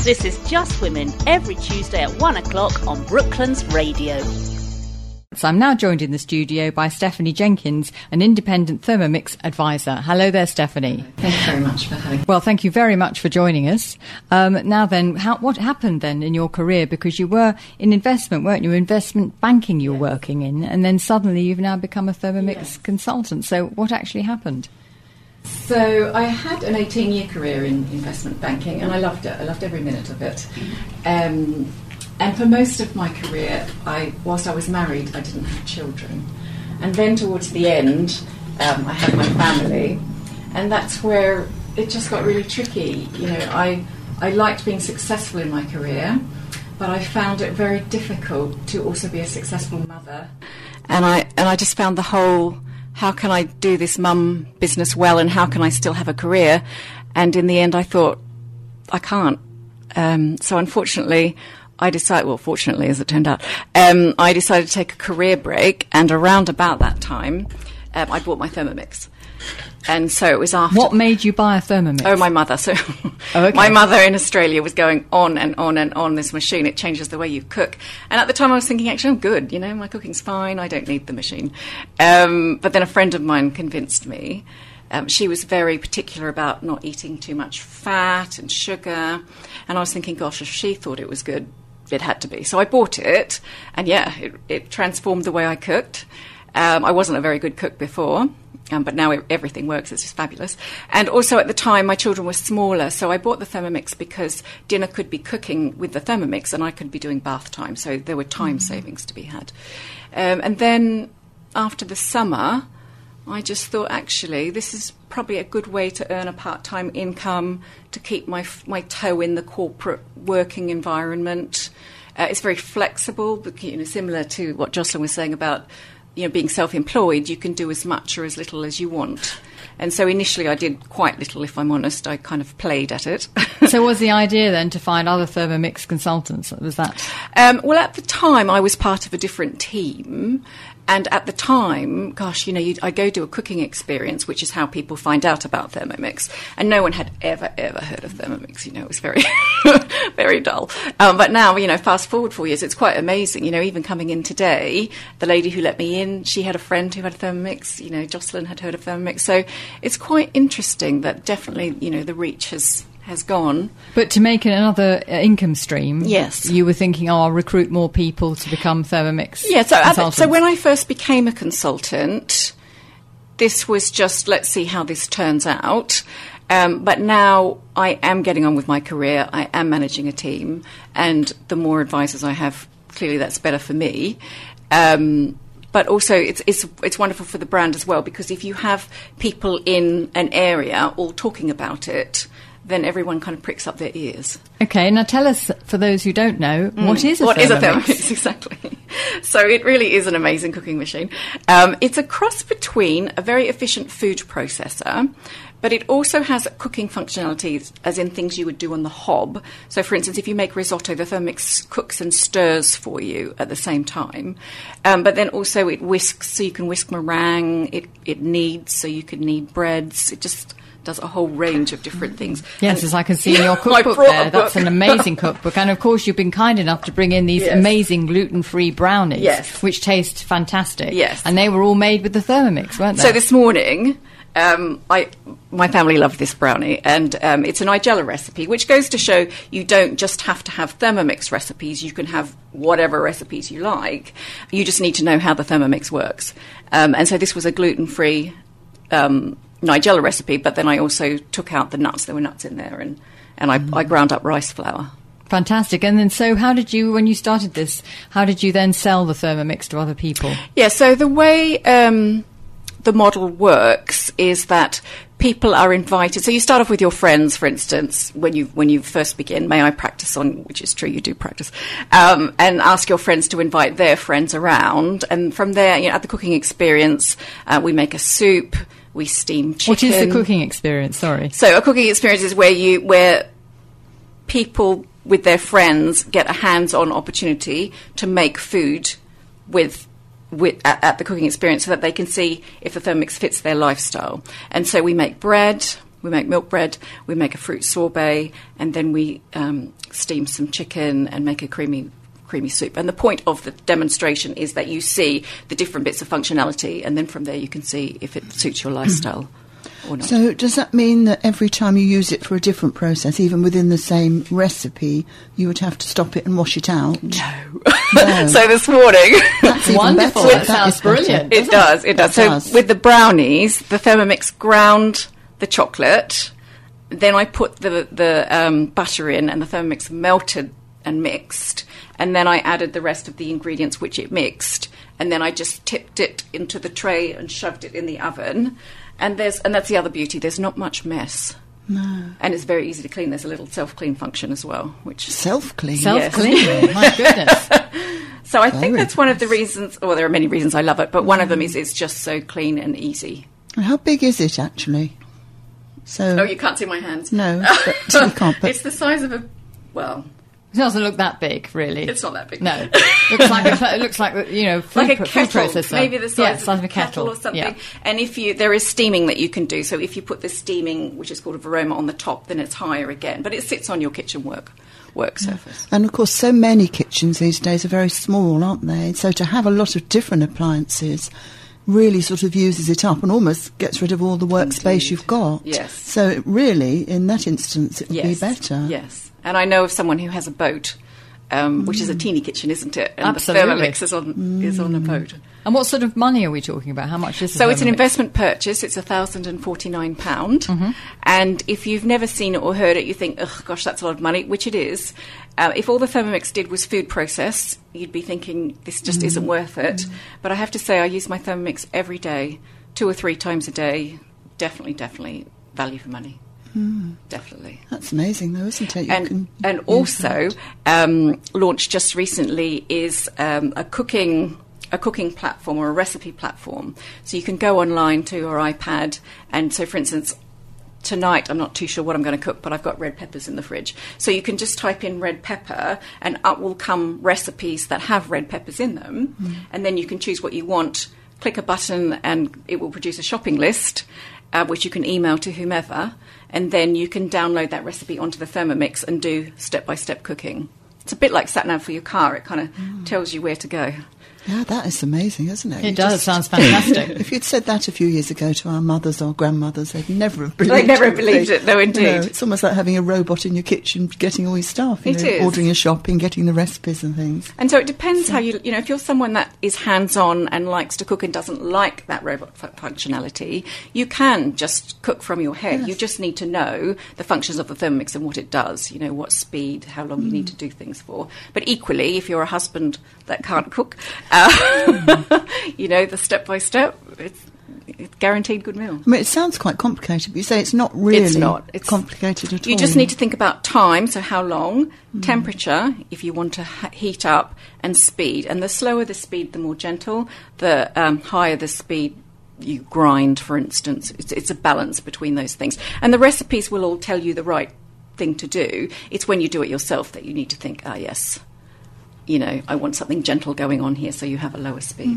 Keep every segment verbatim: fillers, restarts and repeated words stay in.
This is Just Women, every Tuesday at one o'clock on Brooklands Radio. So I'm now joined in the studio by Stephanie Jenkins, an independent Thermomix advisor. Hello there, Stephanie. Thank you very much for having me. Well, thank you very much for joining us. Um, now then, how, what happened then in your career? Because you were in investment, weren't you? Investment banking you were yes. working in, and then suddenly you've now become a Thermomix yes. consultant. So what actually happened? So I had an eighteen-year career in investment banking, and I loved it. I loved every minute of it. Um, And for most of my career, I, whilst I was married, I didn't have children. And then towards the end, um, I had my family, and that's where it just got really tricky. You know, I I liked being successful in my career, but I found it very difficult to also be a successful mother. And I and I just found the whole, how can I do this mum business well, and how can I still have a career? And in the end, I thought, I can't. Um, so unfortunately, I decided, well, fortunately, as it turned out, um, I decided to take a career break, and around about that time, um, I bought my Thermomix. And so it was after... What made you buy a Thermomix? Oh, my mother. So oh, okay. My mother in Australia was going on and on and on this machine. It changes the way you cook. And at the time I was thinking, actually, I'm good. You know, my cooking's fine. I don't need the machine. Um, but then a friend of mine convinced me. Um, she was very particular about not eating too much fat and sugar. And I was thinking, gosh, if she thought it was good, it had to be. So I bought it, and yeah, it, it transformed the way I cooked. Um, I wasn't a very good cook before, um, but now it, everything works. It's just fabulous. And also at the time, my children were smaller, so I bought the Thermomix because dinner could be cooking with the Thermomix, and I could be doing bath time, so there were time mm-hmm. savings to be had. Um, and then after the summer, I just thought, actually, this is probably a good way to earn a part-time income, to keep my my toe in the corporate working environment. Uh, it's very flexible, but, you know, similar to what Jocelyn was saying about, you know, being self-employed. You can do as much or as little as you want. And so initially I did quite little, if I'm honest. I kind of played at it. So was the idea then to find other Thermomix consultants? Was that? Um, well, at the time I was part of a different team. And at the time, gosh, you know, you'd, I'd go do a cooking experience, which is how people find out about Thermomix. And no one had ever, ever heard of Thermomix. You know, it was very, very dull. Um, but now, you know, fast forward four years, it's quite amazing. You know, even coming in today, the lady who let me in, she had a friend who had a Thermomix. You know, Jocelyn had heard of Thermomix. So it's quite interesting that definitely, you know, the reach has... has gone. But to make another income stream, yes, you were thinking, oh, I'll recruit more people to become Thermomix yeah, so, consultants. So when I first became a consultant, this was just, let's see how this turns out. Um, but now I am getting on with my career. I am managing a team. And the more advisors I have, clearly that's better for me. Um, But also, it's, it's it's wonderful for the brand as well, because if you have people in an area all talking about it, then everyone kind of pricks up their ears. Okay, now tell us, for those who don't know, mm. what is a what Thermomix? What is a Thermomix, exactly. So it really is an amazing cooking machine. Um, it's a cross between a very efficient food processor, but it also has cooking functionalities, as in things you would do on the hob. So, for instance, if you make risotto, the Thermomix cooks and stirs for you at the same time. Um, but then also it whisks, so you can whisk meringue. It, it kneads, so you can knead breads. It just does a whole range of different things. Yes, and as I can see in your cookbook there. That's an amazing cookbook. And, of course, you've been kind enough to bring in these yes. amazing gluten-free brownies, yes. which taste fantastic. Yes. And they were all made with the Thermomix, weren't they? So this morning... Um, I, my family loved this brownie, and um, it's a Nigella recipe, which goes to show you don't just have to have Thermomix recipes. You can have whatever recipes you like. You just need to know how the Thermomix works. Um, and so this was a gluten-free um, Nigella recipe, but then I also took out the nuts. There were nuts in there, and, and I, mm. I ground up rice flour. Fantastic. And then so how did you, when you started this, how did you then sell the Thermomix to other people? Yeah, so the way... Um, the model works is that people are invited. So you start off with your friends, for instance, when you when you first begin. May I practice on, which is true, you do practice, um, and ask your friends to invite their friends around. And from there, you know, at the cooking experience, uh, we make a soup, we steam chicken. What is the cooking experience? Sorry. So a cooking experience is where you where people with their friends get a hands-on opportunity to make food with. With, at, at the cooking experience, so that they can see if the Thermomix fits their lifestyle. And so we make bread, We make milk bread, we make a fruit sorbet, and then we um, steam some chicken and make a creamy creamy soup. And the point of the demonstration is that you see the different bits of functionality, and then from there you can see if it suits your lifestyle or not. So does that mean that every time you use it for a different process, even within the same recipe, you would have to stop it and wash it out? No. No. So this morning... That's even Wonderful. better. That sounds is better. brilliant. It does, it does. It So does. with the brownies, the Thermomix ground the chocolate, then I put the, the um, butter in, and the Thermomix melted and mixed, and then I added the rest of the ingredients which it mixed, and then I just tipped it into the tray and shoved it in the oven. And there's and that's the other beauty, there's not much mess. No. And it's very easy to clean. There's a little self-clean function as well, which Self-clean. Self-cleaning, my goodness. So I think Very that's one of the reasons, well, there are many reasons I love it, but one of them is it's just so clean and easy. And how big is it, actually? So Oh, you can't see my hands. No, but you can't. But It's the size of a, well, It doesn't look that big, really. it's not that big. No, looks like a, it looks like you know, food, Like a pro- kettle, food processor. maybe the size, yeah, of, size of a a kettle. or something. Yeah. And if you, there is steaming that you can do. So if you put the steaming, which is called a varoma, on the top, then it's higher again. But it sits on your kitchen work work surface. And of course, so many kitchens these days are very small, aren't they? So to have a lot of different appliances really sort of uses it up and almost gets rid of all the workspace Indeed. you've got. Yes. So it really, in that instance, it would Yes. be better. Yes. And I know of someone who has a boat, um, which is a teeny kitchen, isn't it? And Absolutely. the Thermomix is on is on a boat. And what sort of money are we talking about? How much is the So it's an Thermomix? investment purchase. It's one thousand forty-nine pounds. Mm-hmm. And if you've never seen it or heard it, you think, oh, gosh, that's a lot of money, which it is. Uh, if all the Thermomix did was food process, you'd be thinking, this just isn't worth it. But I have to say, I use my Thermomix every day, two or three times a day. Definitely, definitely value for money. Definitely. That's amazing, though, isn't it? You And, can and use also, that. um, launched just recently is um, a cooking a cooking platform or a recipe platform. So you can go online to your iPad, and so, for instance, tonight I'm not too sure what I'm going to cook, but I've got red peppers in the fridge. So you can just type in red pepper, and up will come recipes that have red peppers in them, Mm. and then you can choose what you want, click a button, and it will produce a shopping list, uh, which you can email to whomever, and then you can download that recipe onto the Thermomix and do step-by-step cooking. It's a bit like sat-nav for your car. It kind of Mm. tells you where to go. Yeah, that is amazing, isn't it? It You does. just- Sounds fantastic. If you'd said that a few years ago to our mothers or grandmothers, they'd never have believed They'd never it. have believed it, no, You know, indeed. it's almost like having a robot in your kitchen getting all your stuff. You It know, is. ordering your shopping, getting the recipes and things. And so it depends how you, you know, if you're someone that is hands-on and likes to cook and doesn't like that robot fu- functionality, you can just cook from your head. Yes. You just need to know the functions of the Thermomix and what it does, you know, what speed, how long you need to do things for. But equally, if you're a husband that can't cook, uh, you know, the step-by-step, it's, it's guaranteed good meal. I mean, it sounds quite complicated, but you say it's not really It's not. It's- complicated at all. You just need to think about time, so how long, temperature, if you want to ha- heat up, and speed. And the slower the speed, the more gentle. The um, higher the speed you grind, for instance. It's, it's a balance between those things. And the recipes will all tell you the right thing to do. It's when you do it yourself that you need to think, ah, yes, you know, I want something gentle going on here, so you have a lower speed.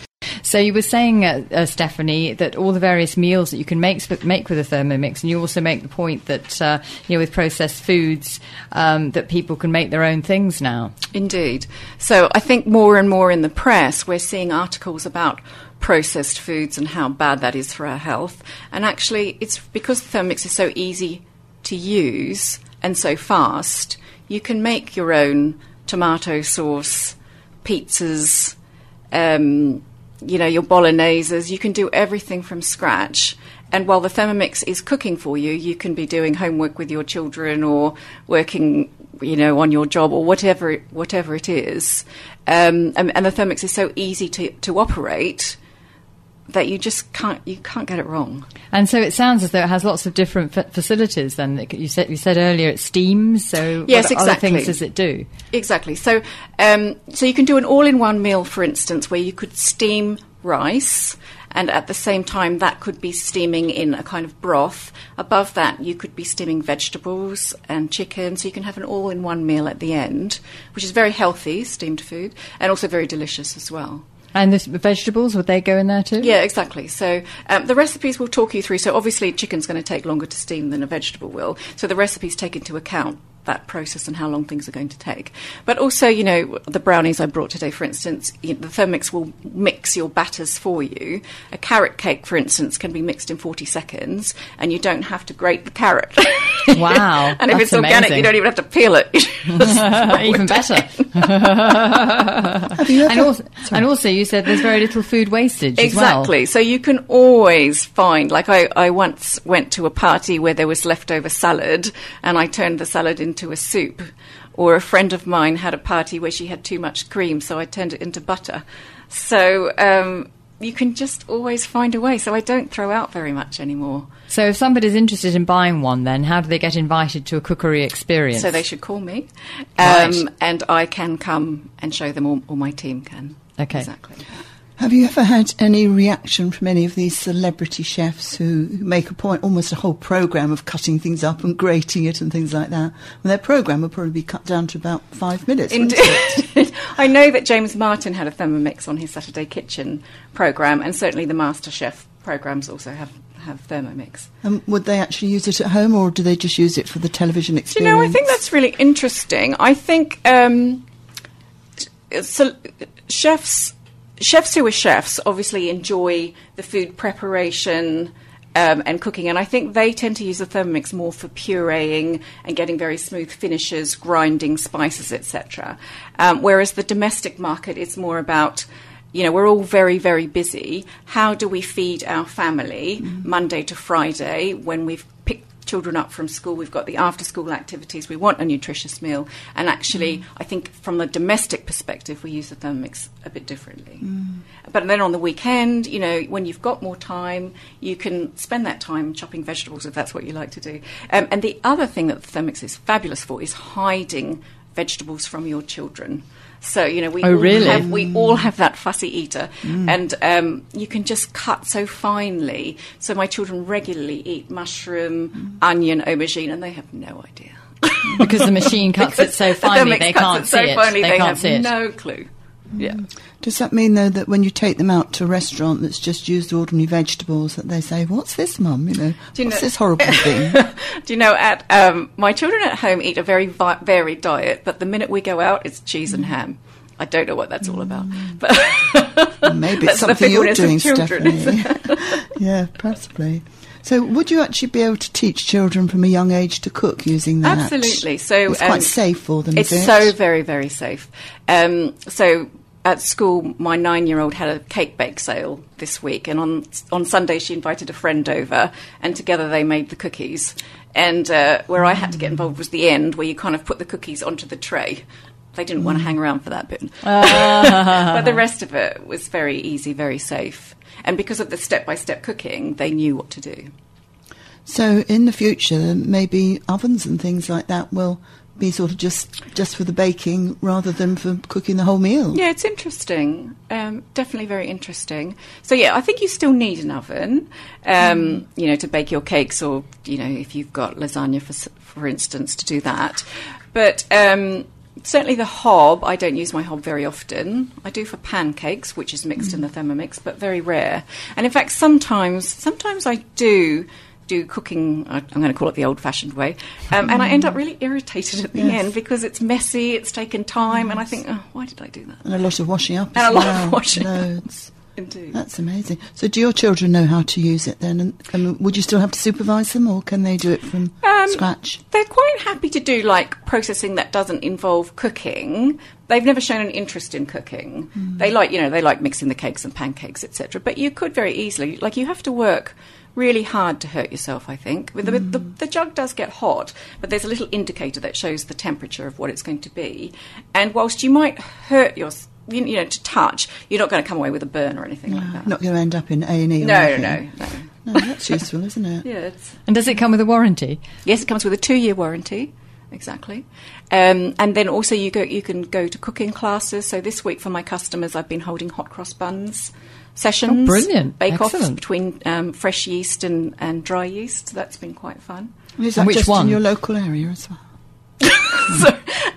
So you were saying, uh, uh, Stephanie, that all the various meals that you can make make with a Thermomix, and you also make the point that uh, you know, with processed foods, um, that people can make their own things now. Indeed. So I think more and more in the press we're seeing articles about processed foods and how bad that is for our health. And actually it's because the Thermomix is so easy to use and so fast, you can make your own tomato sauce, pizzas, um, you know, your bologneses. You can do everything from scratch. And while the Thermomix is cooking for you, you can be doing homework with your children or working, you know, on your job or whatever whatever it is. Um, and, and the Thermomix is so easy to, to operate that you just can't you can't get it wrong. And so it sounds as though it has lots of different f- facilities. Then It- you said you said earlier it steams. So Yes, what other exactly. things does it do? Exactly. So, um, so you can do an all-in-one meal, for instance, where you could steam rice, and at the same time that could be steaming in a kind of broth. Above that, you could be steaming vegetables and chicken, so you can have an all-in-one meal at the end, which is very healthy, steamed food, and also very delicious as well. And the vegetables, would they go in there too? Yeah, exactly. So um, the recipes will talk you through. So obviously chicken's going to take longer to steam than a vegetable will. So the recipes take into account that process and how long things are going to take. But also, you know, the brownies I brought today, for instance, you know, the Thermomix will mix your batters for you. A carrot cake, for instance, can be mixed in forty seconds, and you don't have to grate the carrot. Wow. And if that's it's organic, amazing. you don't even have to peel it. Even better. Have you ever, and, also, and also, you said there's very little food wastage Exactly. as well. So you can always find, like I, I once went to a party where there was leftover salad, and I turned the salad into a soup. Or a friend of mine had a party where she had too much cream, so I turned it into butter. So um, you can just always find a way. So I don't throw out very much anymore. So if somebody's interested in buying one, then how do they get invited to a cookery experience? So they should call me, Right. um, and I can come and show them, or, or my team can. Okay. Exactly. have you ever had any reaction from any of these celebrity chefs who, who make a point, almost a whole programme of cutting things up and grating it and things like that? And their programme will probably be cut down to about five minutes. wouldn't it? Indeed. I know that James Martin had a Thermomix on his Saturday Kitchen programme, and certainly the MasterChef programmes also have, have Thermomix. Um, would they actually use it at home, or do they just use it for the television Do experience? you know, I think that's really interesting. I think um, so chefs, chefs who are chefs obviously enjoy the food preparation um, and cooking, and I think they tend to use the Thermomix more for pureeing and getting very smooth finishes, grinding spices, et cetera. Um, whereas the domestic market is more about, you know, we're all very, very busy. How do we feed our family mm-hmm. Monday to Friday when we've picked children up from school, we've got the after-school activities, we want a nutritious meal, and actually, mm. I think from the domestic perspective, we use the Thermomix a bit differently. Mm. But then on the weekend, you know, when you've got more time, you can spend that time chopping vegetables if that's what you like to do. Um, and the other thing that the Thermomix is fabulous for is hiding vegetables from your children. So, you know, we, oh, all, really? have, we all have that fussy eater. Mm. And um, you can just cut so finely. So my children regularly eat mushroom, mm. onion, aubergine, and they have no idea. Because the machine cuts it so finely, they can't see so it. Finely, they, they can't have see it. no clue. Yeah. Does that mean, though, that when you take them out to a restaurant that's just used ordinary vegetables, that they say, "What's this, Mum? You know, Do you what's know- this horrible thing?" Do you know, at um, my children at home eat a very vi- varied diet, but the minute we go out, it's cheese and ham. I don't know what that's all about. But Well, maybe it's that's the something you're fickleness of doing, children, Stephanie. Yeah, possibly. So would you actually be able to teach children from a young age to cook using that? Absolutely. So it's um, quite safe for them, It's is it? so very, very safe. Um, so at school, my nine-year-old had a cake bake sale this week, and on on Sunday she invited a friend over, and together they made the cookies. And uh, where I had to get involved was the end, where you kind of put the cookies onto the tray. They didn't want to hang around for that bit. But the rest of it was very easy, very safe. And because of the step-by-step cooking, they knew what to do. So in the future, maybe ovens and things like that will be sort of just just for the baking rather than for cooking the whole meal. Yeah, it's interesting. Um, definitely very interesting. So, yeah, I think you still need an oven, um, mm. you know, to bake your cakes, or, you know, if you've got lasagna, for for instance, to do that. But um, certainly the hob, I don't use my hob very often. I do for pancakes, which is mixed mm. in the Thermomix, but very rare. And in fact, sometimes, sometimes I do... do cooking, I'm going to call it the old-fashioned way, um, and I end up really irritated at the Yes. end because it's messy, it's taken time, yes. and I think, oh, why did I do that? And a lot of washing up And as a lot well. of washing Loads. up. Indeed. That's amazing. So do your children know how to use it then? And, and would you still have to supervise them, or can they do it from Um, scratch? They're quite happy to do, like, processing that doesn't involve cooking. They've never shown an interest in cooking. Mm. They like, you know, they like mixing the cakes and pancakes, et cetera. But you could very easily, like, you have to work really hard to hurt yourself, I think. The, mm. the, the jug does get hot, but there's a little indicator that shows the temperature of what it's going to be. And whilst you might hurt yourself, you, you know, to touch, you're not going to come away with a burn or anything No, like that. Not going to end up in A and E or No, anything. no, no. No, that's useful, isn't it? Yeah, it's... And does it come with a warranty? Yes, it comes with a two-year warranty. Exactly. Um, and then also you go, you can go to cooking classes. So this week for my customers, I've been holding hot cross buns sessions. Oh, brilliant. Bake-offs Excellent. between um, fresh yeast and, and dry yeast. That's been quite fun. Is And that which just one? in your local area as well? so,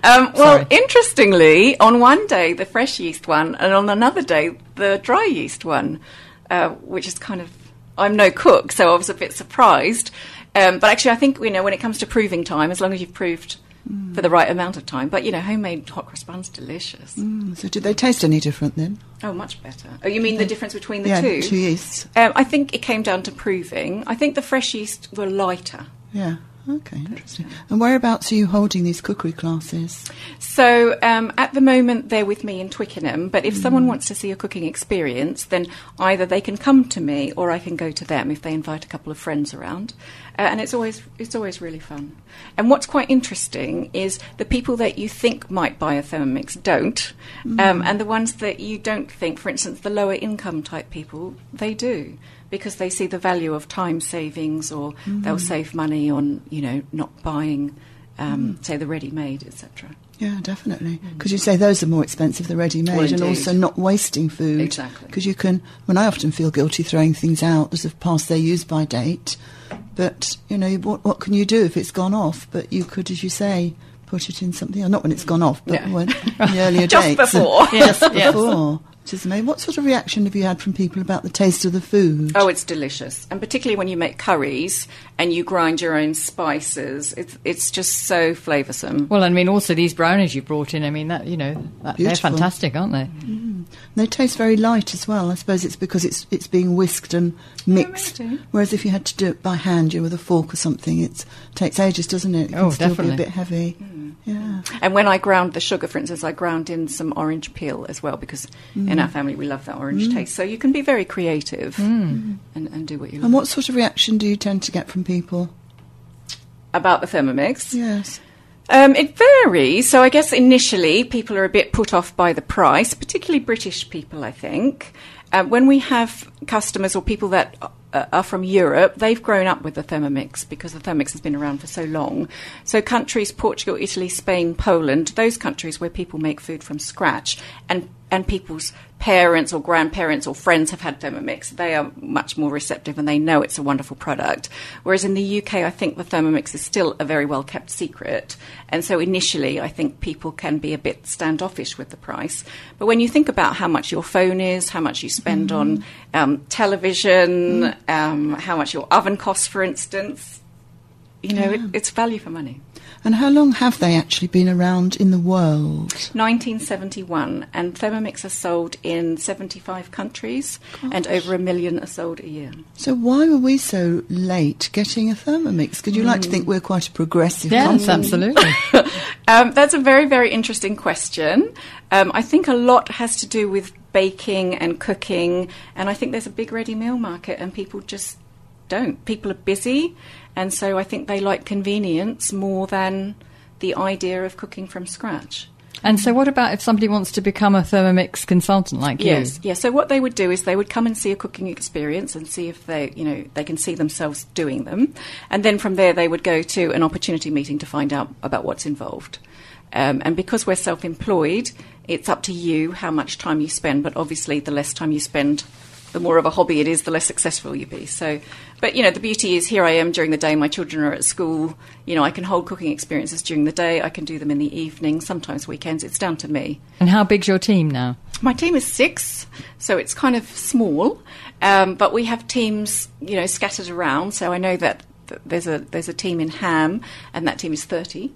Um, well, Sorry. interestingly, on one day the fresh yeast one, and on another day the dry yeast one, uh, which is kind of, I'm no cook, so I was a bit surprised. Um, but actually, I think, you know, when it comes to proving time, as long as you've proved mm. for the right amount of time. But, you know, homemade hot cross bun's delicious. Mm, so do they taste any different then? Oh, much better. Oh, you mean the difference between the yeah, two? two yeasts. Um, I think it came down to proving. I think the fresh yeast were lighter. Yeah. Okay, interesting. And whereabouts are you holding these cookery classes? So um, at the moment they're with me in Twickenham, but if mm. someone wants to see a cooking experience, then either they can come to me or I can go to them if they invite a couple of friends around. Uh, and it's always it's always really fun. And what's quite interesting is the people that you think might buy a Thermomix don't, mm. um, and the ones that you don't think, for instance, the lower income type people, they do. Because they see the value of time savings, or mm. they'll save money on, you know, not buying, um, mm. say, the ready-made, et cetera. Yeah, definitely. Because mm. you say those are more expensive, the ready-made, well, and also not wasting food. Exactly. Because you can, when I often feel guilty throwing things out as of past their use-by date, but, you know, what, what can you do if it's gone off? But you could, as you say, put it in something, or not when it's gone off, but no. when, in the earlier Just dates. before. Just before. Which is amazing. What sort of reaction have you had from people about the taste of the food? Oh, it's delicious. And particularly when you make curries and you grind your own spices, it's it's just so flavoursome. Well, I mean, also these brownies you brought in, I mean, that you know, that, they're fantastic, aren't they? Mm. They taste very light as well. I suppose it's because it's it's being whisked and mixed. Yeah, whereas if you had to do it by hand, you know, with a fork or something, it takes ages, doesn't it? It can oh, still definitely. be a bit heavy. Mm. Yeah. And when I ground the sugar, for instance, I ground in some orange peel as well, because mm. in our family we love that orange mm. taste. So you can be very creative mm. and, and do what you like. And what sort of reaction do you tend to get from people? About the Thermomix? Yes. Um, it varies. So I guess initially people are a bit put off by the price, particularly British people, I think. Uh, when we have customers or people that uh, are from Europe, they've grown up with the Thermomix because the Thermomix has been around for so long. So countries, Portugal, Italy, Spain, Poland, those countries where people make food from scratch, and and people's parents or grandparents or friends have had Thermomix, they are much more receptive and they know it's a wonderful product. Whereas in the U K, I think the Thermomix is still a very well-kept secret. And so initially, I think people can be a bit standoffish with the price. But when you think about how much your phone is, how much you spend mm. on um, television, mm. um, how much your oven costs, for instance, you know, yeah. it, it's value for money. And how long have they actually been around in the world? nineteen seventy-one, and Thermomix are sold in seventy-five countries, Gosh. and over a million are sold a year. So why were we so late getting a Thermomix? Because you mm. like to think we're quite a progressive yes, company. Yes, absolutely. um, that's a very, very interesting question. Um, I think a lot has to do with baking and cooking, and I think there's a big ready meal market, and people just don't. People are busy, and so I think they like convenience more than the idea of cooking from scratch. And so what about if somebody wants to become a Thermomix consultant like you? Yes, yes. So what they would do is they would come and see a cooking experience and see if they, you know, they can see themselves doing them. And then from there they would go to an opportunity meeting to find out about what's involved. Um, and because we're self-employed, it's up to you how much time you spend, but obviously the less time you spend, the more of a hobby it is, the less successful you be. So, but, you know, the beauty is here I am during the day, my children are at school, you know, I can hold cooking experiences during the day, I can do them in the evening, sometimes weekends, it's down to me. And how big's your team now? My team is six, so it's kind of small, um, but we have teams, you know, scattered around, so I know that th- there's a there's a team in Ham, and that team is thirty,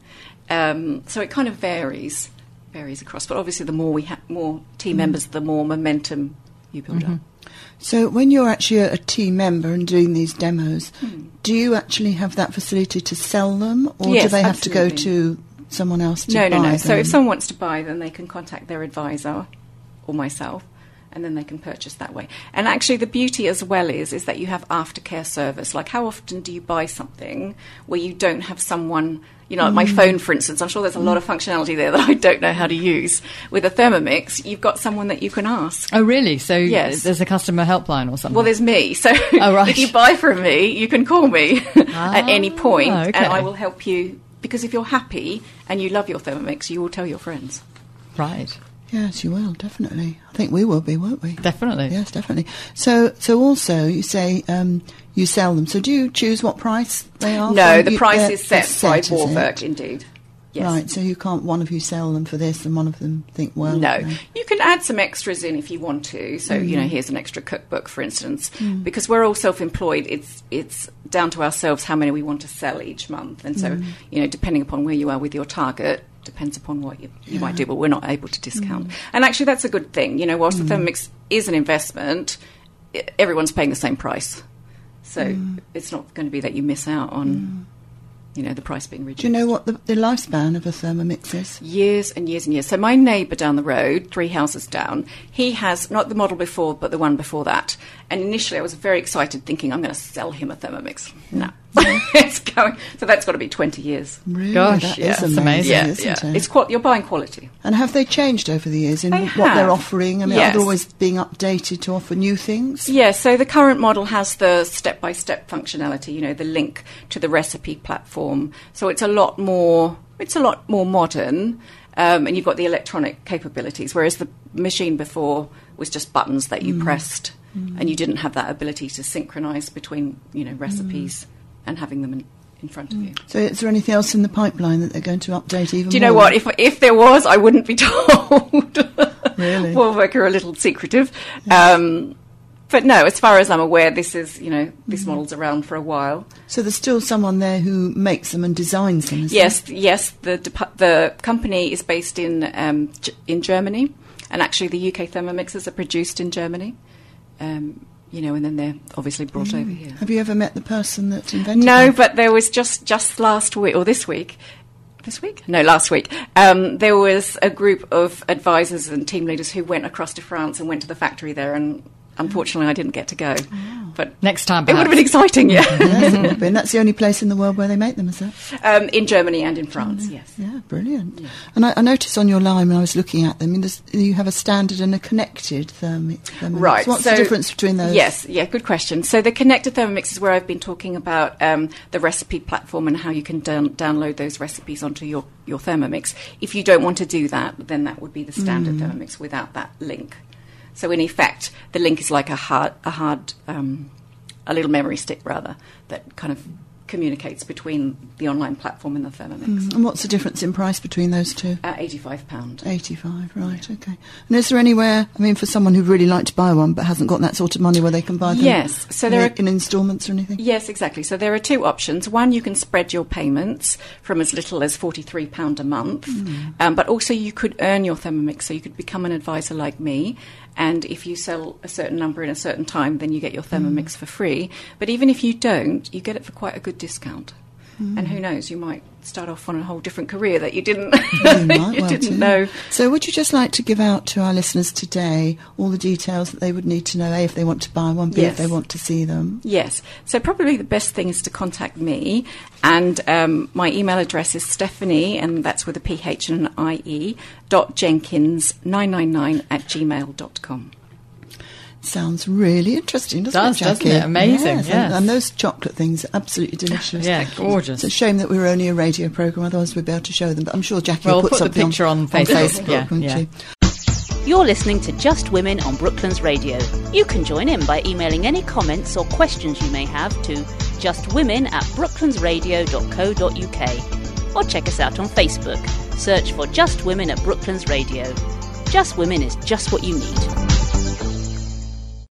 um, so it kind of varies, varies across, but obviously the more we have, more team mm. members, the more momentum you build mm-hmm. up. So when you're actually a, a team member and doing these demos, hmm. do you actually have that facility to sell them, or yes, do they have absolutely. to go to someone else to no, buy No, no, no. them? So if someone wants to buy them, they can contact their advisor or myself, and then they can purchase that way. And actually the beauty as well is, is that you have aftercare service. Like how often do you buy something where you don't have someone... You know, like my phone, for instance, I'm sure there's a lot of functionality there that I don't know how to use. With a Thermomix, you've got someone that you can ask. Oh, really? So yes. There's a customer helpline or something? Well, there's me. So oh, right. if you buy from me, you can call me ah, at any point, okay. and I will help you. Because if you're happy and you love your Thermomix, you will tell your friends. Right. Yes, you will, definitely. I think we will be, won't we? Definitely. Yes, definitely. So so also, you say um, you sell them. So do you choose what price they are? No, from? the you, price is set, set by is Warburg, it? indeed. Yes. Right, so you can't, one of you sell them for this and one of them think, well... No. no. You can add some extras in if you want to. So, Mm. you know, here's an extra cookbook, for instance. Because we're all self-employed, it's it's down to ourselves how many we want to sell each month. And so, you know, depending upon where you are with your target, depends upon what you, you might do, but we're not able to discount. And actually, that's a good thing. You know, whilst the Thermomix is an investment, i- everyone's paying the same price. So it's not going to be that you miss out on... you know, the price being reduced. Do you know what the, the lifespan of a Thermomix is? Years and years and years. So my neighbour down the road, three houses down, he has not the model before, but the one before that. And initially I was very excited, thinking I'm going to sell him a Thermomix. No. It's going... So that's got to be twenty years. Really? Gosh, that yeah, is that's amazing, amazing. Yeah, isn't yeah. it? It's qual- you're buying quality. And have they changed over the years in They what they're have. offering? I mean, Yes. are they always being updated to offer new things? Yeah, so the current model has the step-by-step functionality, you know, the link to the recipe platform. So it's a lot more, it's a lot more modern, um, and you've got the electronic capabilities, whereas the machine before was just buttons that you pressed, and you didn't have that ability to synchronise between, you know, recipes and having them in, in front of you. So is there anything else in the pipeline that they're going to update even more? Do you know what? If if there was, I wouldn't be told. Really? Warwick are a little secretive. Um, but no, as far as I'm aware, this is, you know, this model's around for a while. So there's still someone there who makes them and designs them, is Yes, yes. The depa- the company is based in um, G- in Germany, and actually the U K Thermomixes are produced in Germany. Um, you know, and then they're obviously brought over here. there? Have you ever met the person that invented No, them? but there was just, just last week, or this week, this week? No, last week. Um, there was a group of advisors and team leaders who went across to France and went to the factory there, and unfortunately I didn't get to go. But Next time, it would have been perhaps. exciting, yeah. Yes, it would be. And that's the only place in the world where they make them, is it? um, in Germany and in France, yes. Yeah, brilliant. And I, I noticed on your line when I was looking at them, I mean, there's, you have a standard and a connected thermi- Thermomix. Right. What's so- the difference between those? Yes, yeah, good question. So the connected Thermomix is where I've been talking about um, the recipe platform and how you can down- download those recipes onto your, your Thermomix. If you don't want to do that, then that would be the standard Thermomix without that link. So in effect, the link is like a hard, a hard, um, a little memory stick rather that kind of communicates between the online platform and the Thermomix. And what's the difference in price between those two? At eighty-five pounds. eighty-five, right, okay. And is there anywhere, I mean, for someone who'd really like to buy one but hasn't got that sort of money where they can buy them? Yes, so there in, are- in instalments or anything? Yes, exactly. So there are two options. One, you can spread your payments from as little as forty-three pounds a month, um, but also you could earn your Thermomix, so you could become an advisor like me, and if you sell a certain number in a certain time, then you get your Thermomix for free. But even if you don't, you get it for quite a good discount. And who knows, you might start off on a whole different career that you didn't, You might you well didn't do. know. So would you just like to give out to our listeners today all the details that they would need to know, A, if they want to buy one, B, Yes. if they want to see them? Yes. So probably the best thing is to contact me. And um, my email address is Stephanie, and that's with a P H and an I E, dot Jenkins nine nine nine at gmail dot com. Sounds really interesting, doesn't Does, it, Jackie? doesn't it? Amazing, Yes, yes. And, and those chocolate things are absolutely delicious. Yeah, gorgeous. It's a shame that we were only a radio programme, otherwise we'd be able to show them. But I'm sure Jackie Well, will put, put the something picture on Facebook, Facebook yeah, won't yeah. she? You're listening to Just Women on Brooklands Radio. You can join in by emailing any comments or questions you may have to justwomen at brooklandsradio dot co dot uk, or check us out on Facebook. Search for Just Women at Brooklands Radio. Just Women is just what you need.